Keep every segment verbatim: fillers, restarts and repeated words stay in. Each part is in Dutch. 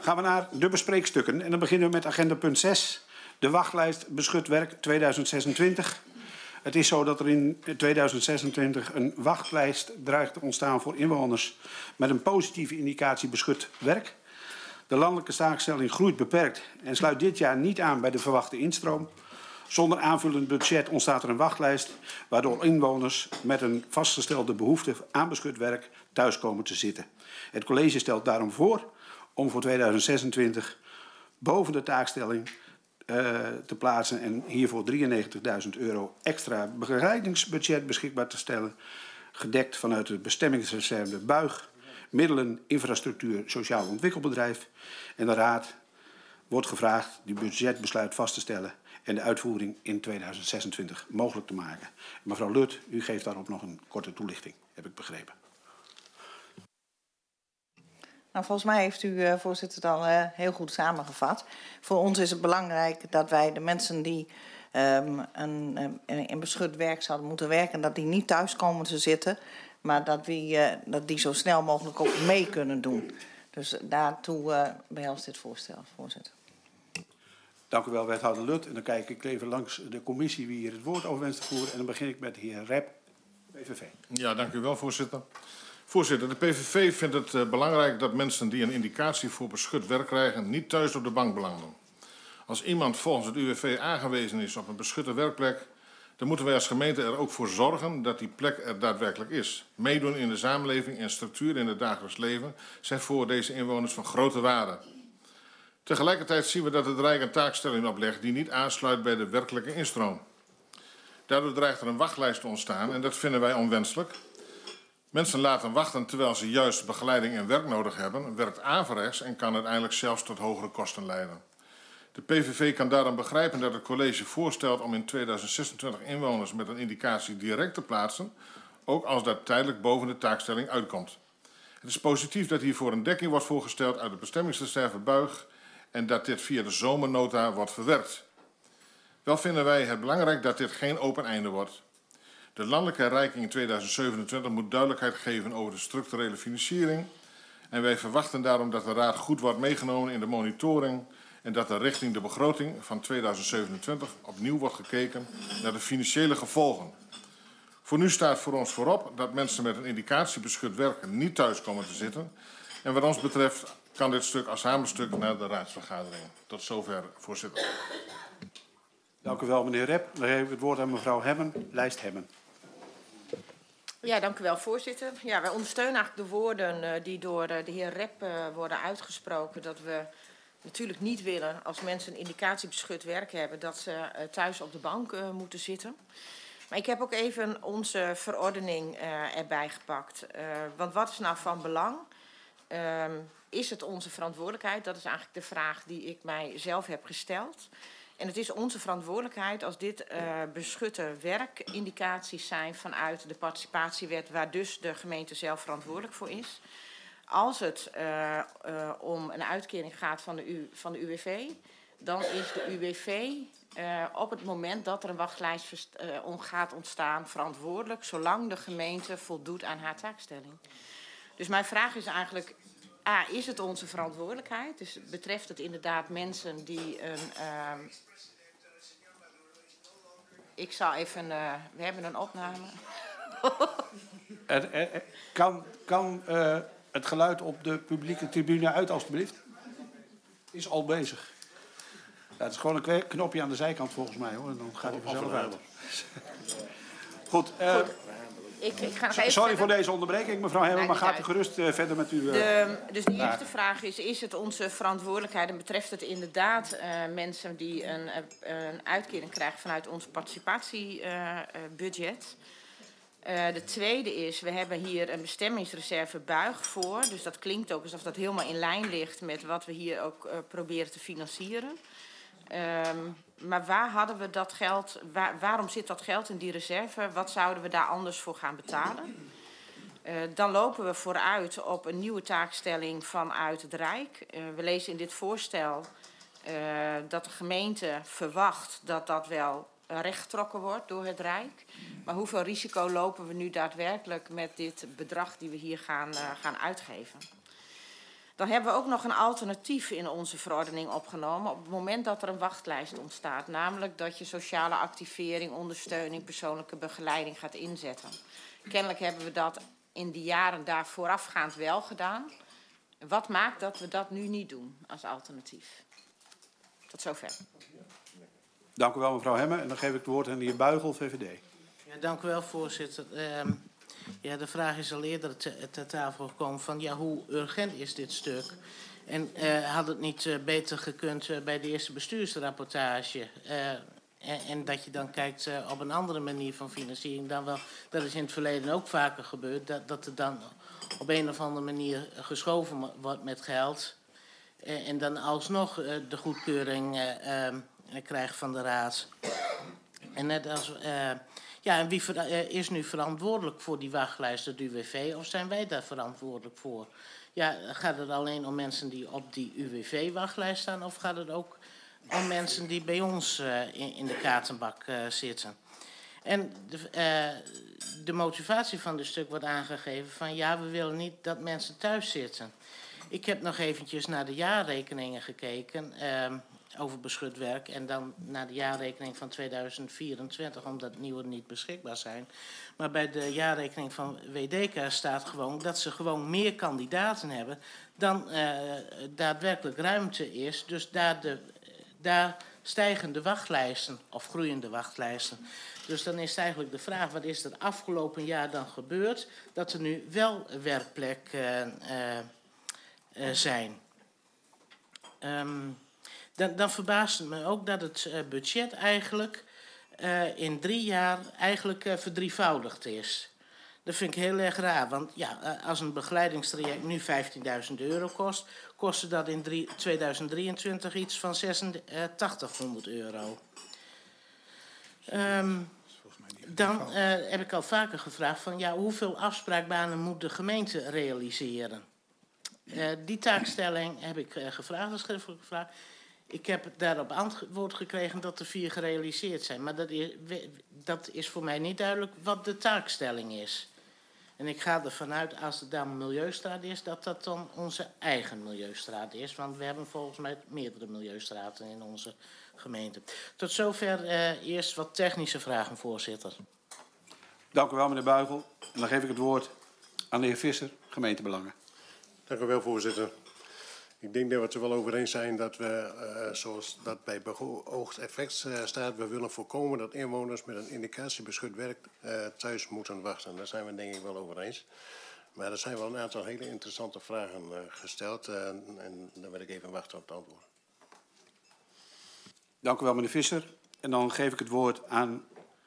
Gaan we naar de bespreekstukken. En dan beginnen we met agenda punt zes. De wachtlijst beschut werk tweeduizend zesentwintig. Het is zo dat er in tweeduizend zesentwintig een wachtlijst dreigt te ontstaan voor inwoners met een positieve indicatie beschut werk. De landelijke taakstelling groeit beperkt en sluit dit jaar niet aan bij de verwachte instroom. Zonder aanvullend budget ontstaat er een wachtlijst waardoor inwoners met een vastgestelde behoefte aan beschut werk thuis komen te zitten. Het college stelt daarom voor om voor tweeduizend zesentwintig boven de taakstelling uh, te plaatsen en hiervoor drieënnegentigduizend euro extra begeleidingsbudget beschikbaar te stellen, gedekt vanuit het bestemmingsreserve Buig, middelen, infrastructuur, sociaal ontwikkelbedrijf. En de Raad wordt gevraagd die budgetbesluit vast te stellen en de uitvoering in tweeduizend zesentwintig mogelijk te maken. Mevrouw Lut, u geeft daarop nog een korte toelichting, heb ik begrepen. Nou, volgens mij heeft u, uh, voorzitter, het al uh, heel goed samengevat. Voor ons is het belangrijk dat wij de mensen die um, een, uh, in beschut werk zouden moeten werken, dat die niet thuis komen te zitten, maar dat, we, uh, dat die zo snel mogelijk ook mee kunnen doen. Dus daartoe uh, behelst dit voorstel, voorzitter. Dank u wel, wethouder Lut. En dan kijk ik even langs de commissie wie hier het woord over wenst te voeren. En dan begin ik met de heer Rep, P V V. Ja, dank u wel, voorzitter. Voorzitter, de P V V vindt het uh, belangrijk dat mensen die een indicatie voor beschut werk krijgen niet thuis op de bank belanden. Als iemand volgens het U W V aangewezen is op een beschutte werkplek, dan moeten wij als gemeente er ook voor zorgen dat die plek er daadwerkelijk is. Meedoen in de samenleving en structuur in het dagelijks leven zijn voor deze inwoners van grote waarde. Tegelijkertijd zien we dat het Rijk een taakstelling oplegt die niet aansluit bij de werkelijke instroom. Daardoor dreigt er een wachtlijst te ontstaan en dat vinden wij onwenselijk. Mensen laten wachten terwijl ze juist begeleiding en werk nodig hebben, werkt averechts en kan uiteindelijk zelfs tot hogere kosten leiden. De P V V kan daarom begrijpen dat het college voorstelt om in tweeduizend zesentwintig inwoners met een indicatie direct te plaatsen, ook als dat tijdelijk boven de taakstelling uitkomt. Het is positief dat hiervoor een dekking wordt voorgesteld uit de bestemmingsreserve Buig en dat dit via de zomernota wordt verwerkt. Wel vinden wij het belangrijk dat dit geen open einde wordt. De landelijke herrijking in tweeduizend zevenentwintig moet duidelijkheid geven over de structurele financiering. En wij verwachten daarom dat de Raad goed wordt meegenomen in de monitoring en dat er richting de begroting van tweeduizend zevenentwintig opnieuw wordt gekeken naar de financiële gevolgen. Voor nu staat voor ons voorop dat mensen met een indicatie beschut werk niet thuis komen te zitten. En wat ons betreft kan dit stuk als hamerstuk naar de raadsvergadering. Tot zover, voorzitter. Dank u wel, meneer Rep. Dan geef ik het woord aan mevrouw Hemmen, lijst Hemmen. Ja, dank u wel, voorzitter. Ja, wij ondersteunen eigenlijk de woorden uh, die door uh, de heer Rep uh, worden uitgesproken. Dat we natuurlijk niet willen, als mensen een indicatie beschut werk hebben, dat ze uh, thuis op de bank uh, moeten zitten. Maar ik heb ook even onze verordening uh, erbij gepakt. Uh, want wat is nou van belang? Uh, is het onze verantwoordelijkheid? Dat is eigenlijk de vraag die ik mij zelf heb gesteld. En het is onze verantwoordelijkheid als dit uh, beschutte werkindicaties zijn vanuit de participatiewet, waar dus de gemeente zelf verantwoordelijk voor is. Als het uh, uh, om een uitkering gaat van de, U, van de U W V, dan is de U W V uh, op het moment dat er een wachtlijst uh, om gaat ontstaan verantwoordelijk, zolang de gemeente voldoet aan haar taakstelling. Dus mijn vraag is eigenlijk, A, is het onze verantwoordelijkheid? Dus betreft het inderdaad mensen die een... Uh, ik zal even... Uh, we hebben een opname. er, er, er, kan kan uh, het geluid op de publieke tribune uit, alstublieft? Is al bezig. Ja, het is gewoon een knopje aan de zijkant volgens mij, hoor. En dan gaat hij vanzelf uit. Goed. Uh, Goed. Ik, ik ga nog even Sorry verder. voor deze onderbreking, mevrouw Hemmen, maar gaat u gerust uh, verder met uw... Uh, de, dus de eerste vraag is, is het onze verantwoordelijkheid en betreft het inderdaad uh, mensen die een, uh, een uitkering krijgen vanuit ons participatiebudget? Uh, uh, de tweede is, we hebben hier een bestemmingsreserve Buig voor. Dus dat klinkt ook alsof dat helemaal in lijn ligt met wat we hier ook uh, proberen te financieren. Um, maar waar hadden we dat geld, waar, waarom zit dat geld in die reserve? Wat zouden we daar anders voor gaan betalen? Uh, dan lopen we vooruit op een nieuwe taakstelling vanuit het Rijk. Uh, we lezen in dit voorstel uh, dat de gemeente verwacht dat dat wel rechtgetrokken wordt door het Rijk. Maar hoeveel risico lopen we nu daadwerkelijk met dit bedrag die we hier gaan, uh, gaan uitgeven? Dan hebben we ook nog een alternatief in onze verordening opgenomen op het moment dat er een wachtlijst ontstaat. Namelijk dat je sociale activering, ondersteuning, persoonlijke begeleiding gaat inzetten. Kennelijk hebben we dat in de jaren daar voorafgaand wel gedaan. Wat maakt dat we dat nu niet doen als alternatief? Tot zover. Dank u wel, mevrouw Hemme. En dan geef ik het woord aan de heer Buigel, V V D. Ja, dank u wel, voorzitter. Uh, ja, de vraag is al eerder ter te tafel gekomen van ja, hoe urgent is dit stuk? En uh, had het niet uh, beter gekund uh, bij de eerste bestuursrapportage? Uh, en, en dat je dan kijkt uh, op een andere manier van financiering dan wel. Dat is in het verleden ook vaker gebeurd. Dat, dat er dan op een of andere manier geschoven wordt met geld. Uh, en dan alsnog uh, de goedkeuring uh, uh, krijgt van de raad. En net als... Uh, Ja, en wie uh, is nu verantwoordelijk voor die wachtlijst, het U W V, of zijn wij daar verantwoordelijk voor? Ja, gaat het alleen om mensen die op die U W V-wachtlijst staan, of gaat het ook om mensen die bij ons uh, in, in de kaartenbak uh, zitten? En de, uh, de motivatie van dit stuk wordt aangegeven van ja, we willen niet dat mensen thuis zitten. Ik heb nog eventjes naar de jaarrekeningen gekeken uh, over beschut werk en dan naar de jaarrekening van tweeduizend vierentwintig, omdat nieuwe niet beschikbaar zijn. Maar bij de jaarrekening van W D K staat gewoon dat ze gewoon meer kandidaten hebben dan uh, daadwerkelijk ruimte is. Dus daar, de, daar stijgen de wachtlijsten of groeiende wachtlijsten. Dus dan is het eigenlijk de vraag, wat is er afgelopen jaar dan gebeurd dat er nu wel werkplek uh, uh, uh, zijn? Um, Dan, dan verbaast het me ook dat het uh, budget eigenlijk uh, in drie jaar eigenlijk uh, verdrievoudigd is. Dat vind ik heel erg raar, want ja, uh, als een begeleidingstraject nu vijftienduizend euro kost, kostte dat in drie, tweeduizend drieëntwintig iets van zesentachtighonderd euro. Um, dan uh, heb ik al vaker gevraagd van ja, hoeveel afspraakbanen moet de gemeente realiseren? Uh, die taakstelling heb ik uh, gevraagd, een schriftelijke vraag. Ik heb daarop antwoord gekregen dat er vier gerealiseerd zijn. Maar dat is, dat is voor mij niet duidelijk wat de taakstelling is. En ik ga ervan uit, als het dan een milieustraat is, dat dat dan onze eigen milieustraat is. Want we hebben volgens mij meerdere milieustraten in onze gemeente. Tot zover uh, eerst wat technische vragen, voorzitter. Dank u wel, meneer Buigel. En dan geef ik het woord aan de heer Visser, gemeentebelangen. Dank u wel, voorzitter. Ik denk dat we het er wel over eens zijn dat we, uh, zoals dat bij beoogd effect uh, staat, we willen voorkomen dat inwoners met een indicatiebeschut werk uh, thuis moeten wachten. Daar zijn we denk ik wel over eens. Maar er zijn wel een aantal hele interessante vragen uh, gesteld uh, en daar wil ik even wachten op het antwoord. Dank u wel, meneer Visser. En dan geef ik het woord aan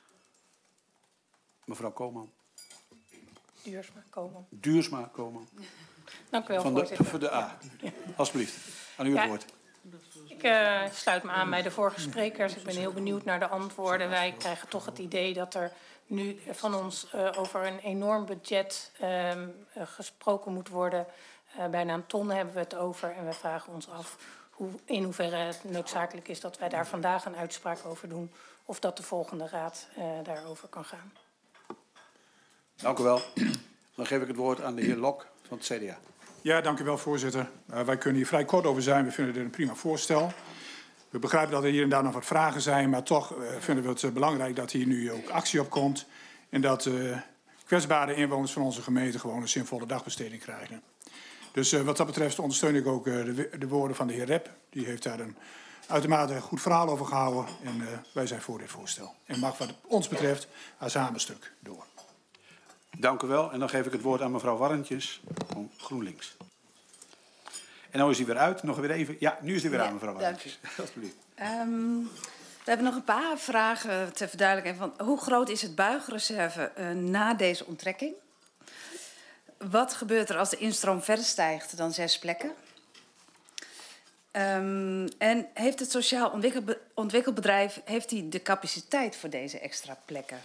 mevrouw Koolman. Duursma Koolman. Duursma Koolman. Dank u wel, Van de, voorzitter. voor de A. Ja. Alsjeblieft, aan u het ja, woord. Ik uh, sluit me aan bij de vorige sprekers. Ik ben heel benieuwd naar de antwoorden. Wij krijgen toch het idee dat er nu van ons uh, over een enorm budget uh, gesproken moet worden. Uh, bijna een ton hebben we het over. En we vragen ons af hoe, in hoeverre het noodzakelijk is dat wij daar vandaag een uitspraak over doen. Of dat de volgende raad uh, daarover kan gaan. Dank u wel. Dan geef ik het woord aan de heer Lok van het C D A. Ja, dank u wel, voorzitter. Uh, wij kunnen hier vrij kort over zijn. We vinden dit een prima voorstel. We begrijpen dat er hier en daar nog wat vragen zijn, maar toch uh, vinden we het uh, belangrijk dat hier nu ook actie op komt. En dat uh, kwetsbare inwoners van onze gemeente gewoon een zinvolle dagbesteding krijgen. Dus uh, wat dat betreft ondersteun ik ook uh, de, de woorden van de heer Rep. Die heeft daar een uitermate goed verhaal over gehouden. En uh, wij zijn voor dit voorstel. En mag wat ons betreft haar samenstuk door. Dank u wel. En dan geef ik het woord aan mevrouw Warrentjes van GroenLinks. En nu is hij weer uit. Nog weer even. Ja, nu is hij weer ja, aan, mevrouw Warrentjes. Alsjeblieft. Um, we hebben nog een paar vragen ter verduidelijking. Van hoe groot is het buigreserve uh, na deze onttrekking? Wat gebeurt er als de instroom verder stijgt dan zes plekken? Um, en heeft het sociaal ontwikkelbe ontwikkelbedrijf heeft die de capaciteit voor deze extra plekken?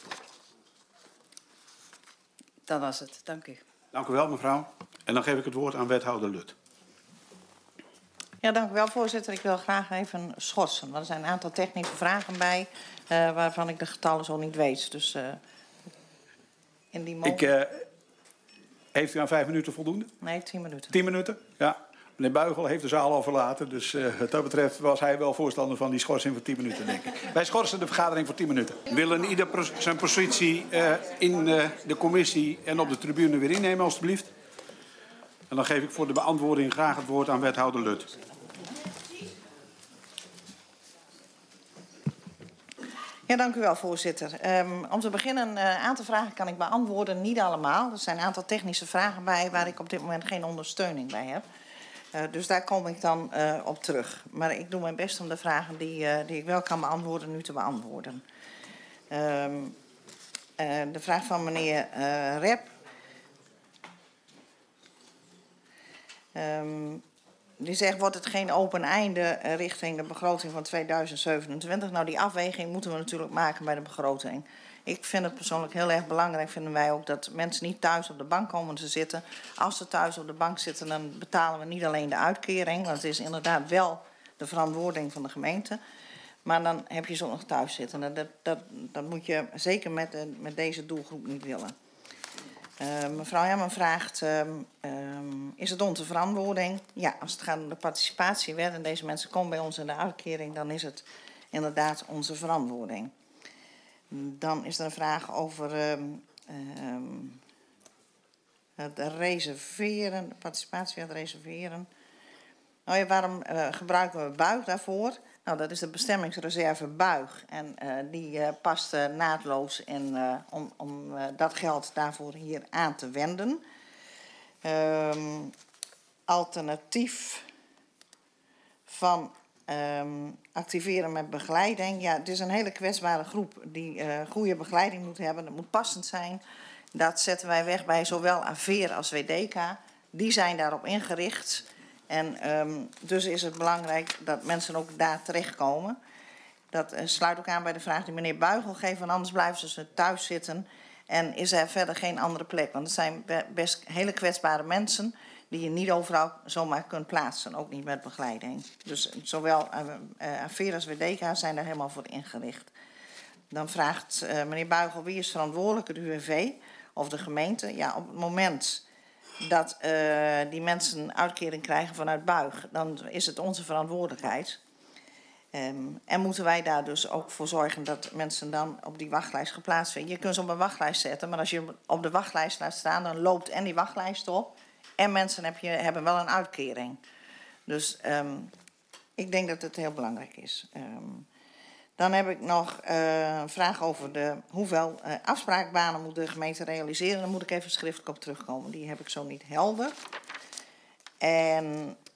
Dat was het. Dank u. Dank u wel, mevrouw. En dan geef ik het woord aan wethouder Lut. Ja, dank u wel, voorzitter. Ik wil graag even schorsen. Want er zijn een aantal technische vragen bij, uh, waarvan ik de getallen zo niet weet. Dus uh, in die ik, uh, Heeft u aan vijf minuten voldoende? Nee, tien minuten. Tien minuten? Ja. Meneer Buigel heeft de zaal al verlaten. Dus uh, wat dat betreft was hij wel voorstander van die schorsing voor tien minuten, denk ik. Wij schorsen de vergadering voor tien minuten. Willen ieder zijn positie uh, in uh, de commissie en op de tribune weer innemen, alstublieft? En dan geef ik voor de beantwoording graag het woord aan wethouder Lut. Ja, dank u wel, voorzitter. Um, om te beginnen, een uh, aantal vragen kan ik beantwoorden, niet allemaal. Er zijn een aantal technische vragen bij waar ik op dit moment geen ondersteuning bij heb. Uh, dus daar kom ik dan uh, op terug. Maar ik doe mijn best om de vragen die, uh, die ik wel kan beantwoorden, nu te beantwoorden. Um, uh, de vraag van meneer uh, Rep. Um, die zegt, wordt het geen open einde uh, richting de begroting van tweeduizend zevenentwintig? Nou, die afweging moeten we natuurlijk maken bij de begroting. Ik vind het persoonlijk heel erg belangrijk, vinden wij ook, dat mensen niet thuis op de bank komen te zitten. Als ze thuis op de bank zitten, dan betalen we niet alleen de uitkering, want het is inderdaad wel de verantwoording van de gemeente. Maar dan heb je ze ook nog thuis zitten. Dat, dat, dat, dat moet je zeker met, de, met deze doelgroep niet willen. Uh, mevrouw Herman vraagt, uh, uh, is het onze verantwoording? Ja, als het gaat om de participatiewet en deze mensen komen bij ons in de uitkering, dan is het inderdaad onze verantwoording. Dan is er een vraag over um, um, het reserveren, de participatiewet reserveren. Nou ja, waarom uh, gebruiken we buig daarvoor? Nou, dat is de bestemmingsreserve buig. En uh, die uh, past uh, naadloos in, uh, om, om uh, dat geld daarvoor hier aan te wenden. Um, alternatief van um, activeren met begeleiding. Ja, het is een hele kwetsbare groep die uh, goede begeleiding moet hebben. Dat moet passend zijn. Dat zetten wij weg bij zowel A V E R als W D K. Die zijn daarop ingericht. En um, dus is het belangrijk dat mensen ook daar terechtkomen. Dat uh, sluit ook aan bij de vraag die meneer Buigel geeft, want anders blijven ze thuis zitten. En is er verder geen andere plek. Want het zijn best hele kwetsbare mensen die je niet overal zomaar kunt plaatsen. Ook niet met begeleiding. Dus zowel uh, A V E R als W D K zijn daar helemaal voor ingericht. Dan vraagt uh, meneer Buigel, wie is verantwoordelijk, het U W V of de gemeente? Ja, op het moment dat uh, die mensen een uitkering krijgen vanuit buig, dan is het onze verantwoordelijkheid. Um, en moeten wij daar dus ook voor zorgen dat mensen dan op die wachtlijst geplaatst werden. Je kunt ze op een wachtlijst zetten, maar als je op de wachtlijst laat staan, dan loopt en die wachtlijst op en mensen heb je, hebben wel een uitkering. Dus um, ik denk dat het heel belangrijk is. Um, Dan heb ik nog uh, een vraag over de, hoeveel uh, afspraakbanen moet de gemeente realiseren. Daar moet ik even schriftelijk op terugkomen. Die heb ik zo niet helder. En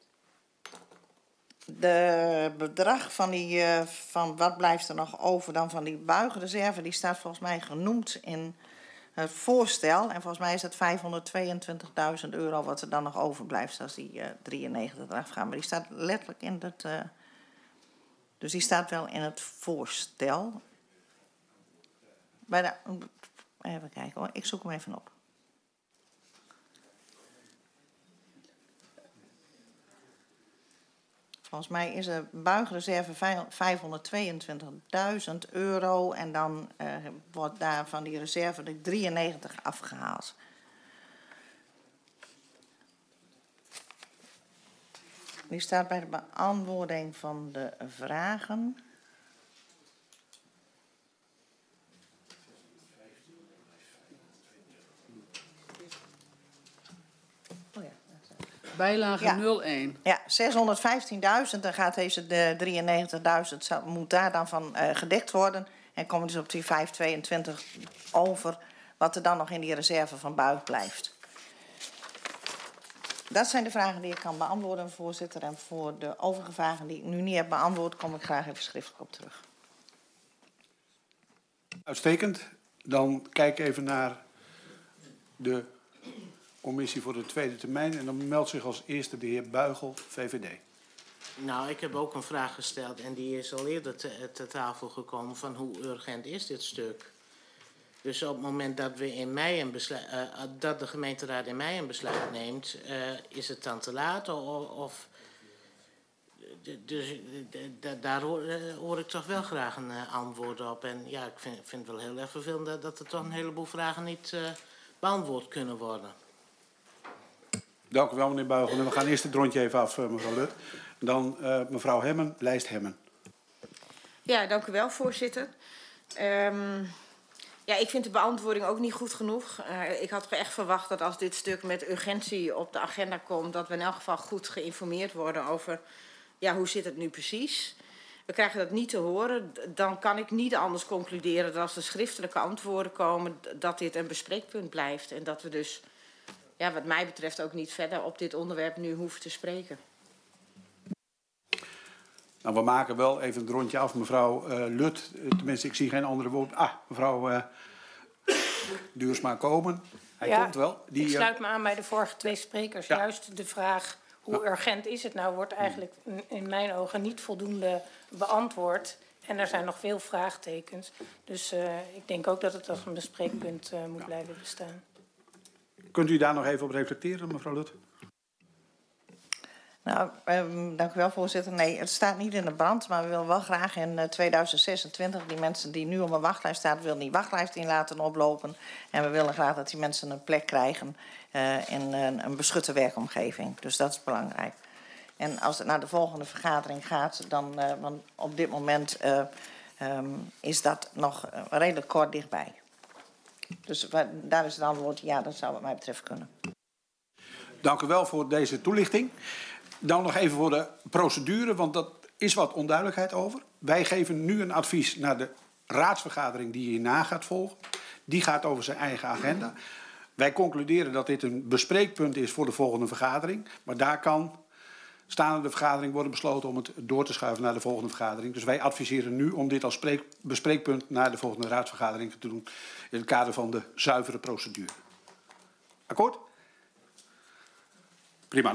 de bedrag van die, uh, van wat blijft er nog over dan van die buigreserve, die staat volgens mij genoemd in het voorstel. En volgens mij is het vijfhonderdtweeëntwintigduizend euro wat er dan nog overblijft als die uh, drieënnegentig eraf gaan. Maar die staat letterlijk in het... Uh, Dus die staat wel in het voorstel. Bij de, even kijken hoor, ik zoek hem even op. Volgens mij is de buigreserve vijfhonderdtweeëntwintigduizend euro. En dan uh, wordt daar van die reserve de drieënnegentig afgehaald. Die staat bij de beantwoording van de vragen. Oh ja. Bijlage ja. nul één. Ja, zeshonderdvijftienduizend. Dan gaat deze de drieënnegentigduizend moet daar dan van uh, gedekt worden. En komen dus op die vijfhonderdtweeëntwintig over wat er dan nog in die reserve van buig blijft. Dat zijn de vragen die ik kan beantwoorden, voorzitter. En voor de overige vragen die ik nu niet heb beantwoord, kom ik graag even schriftelijk op terug. Uitstekend. Dan kijk even naar de commissie voor de tweede termijn. En dan meldt zich als eerste de heer Buigel, V V D. Nou, ik heb ook een vraag gesteld en die is al eerder te, te tafel gekomen van hoe urgent is dit stuk? Dus op het moment dat, we in mei een besluit, uh, dat de gemeenteraad in mei een besluit neemt, uh, is het dan te laat? Of, of dus daar hoor, uh, hoor ik toch wel graag een uh, antwoord op. En ja, ik vind, vind het wel heel erg vervelend dat, dat er toch een heleboel vragen niet uh, beantwoord kunnen worden. Dank u wel, meneer Buigel. We gaan eerst het rondje even af, mevrouw Lut. Dan uh, mevrouw Hemmen, lijst Hemmen. Ja, dank u wel, voorzitter. Um, ja, ik vind de beantwoording ook niet goed genoeg. Uh, ik had echt verwacht dat als dit stuk met urgentie op de agenda komt, dat we in elk geval goed geïnformeerd worden over, ja, hoe zit het nu precies. We krijgen dat niet te horen. Dan kan ik niet anders concluderen dat als er schriftelijke antwoorden komen, dat dit een bespreekpunt blijft. En dat we dus, ja, wat mij betreft, ook niet verder op dit onderwerp nu hoeven te spreken. Nou, we maken wel even het rondje af, mevrouw uh, Lut. Tenminste, ik zie geen andere woord. Ah, mevrouw uh, Duursma komen. Hij ja, komt wel. Die, ik sluit me aan bij de vorige twee sprekers. Ja. Juist de vraag, hoe urgent is het nou, wordt eigenlijk in mijn ogen niet voldoende beantwoord. En er zijn nog veel vraagtekens. Dus uh, ik denk ook dat het als een bespreekpunt uh, moet ja. blijven bestaan. Kunt u daar nog even op reflecteren, mevrouw Lut? Nou, um, dank u wel, voorzitter. Nee, het staat niet in de brand, maar we willen wel graag in uh, tweeduizend zesentwintig... die mensen die nu op een wachtlijst staan, willen die wachtlijst in laten oplopen. En we willen graag dat die mensen een plek krijgen uh, in uh, een beschutte werkomgeving. Dus dat is belangrijk. En als het naar de volgende vergadering gaat, dan uh, want op dit moment uh, um, is dat nog uh, redelijk kort dichtbij. Dus uh, daar is het antwoord, ja, dat zou wat mij betreft kunnen. Dank u wel voor deze toelichting. Dan nog even voor de procedure, want dat is wat onduidelijkheid over. Wij geven nu een advies naar de raadsvergadering die hierna gaat volgen. Die gaat over zijn eigen agenda. Wij concluderen dat dit een bespreekpunt is voor de volgende vergadering. Maar daar kan staande de vergadering worden besloten om het door te schuiven naar de volgende vergadering. Dus wij adviseren nu om dit als spreek, bespreekpunt naar de volgende raadsvergadering te doen. In het kader van de zuivere procedure. Akkoord?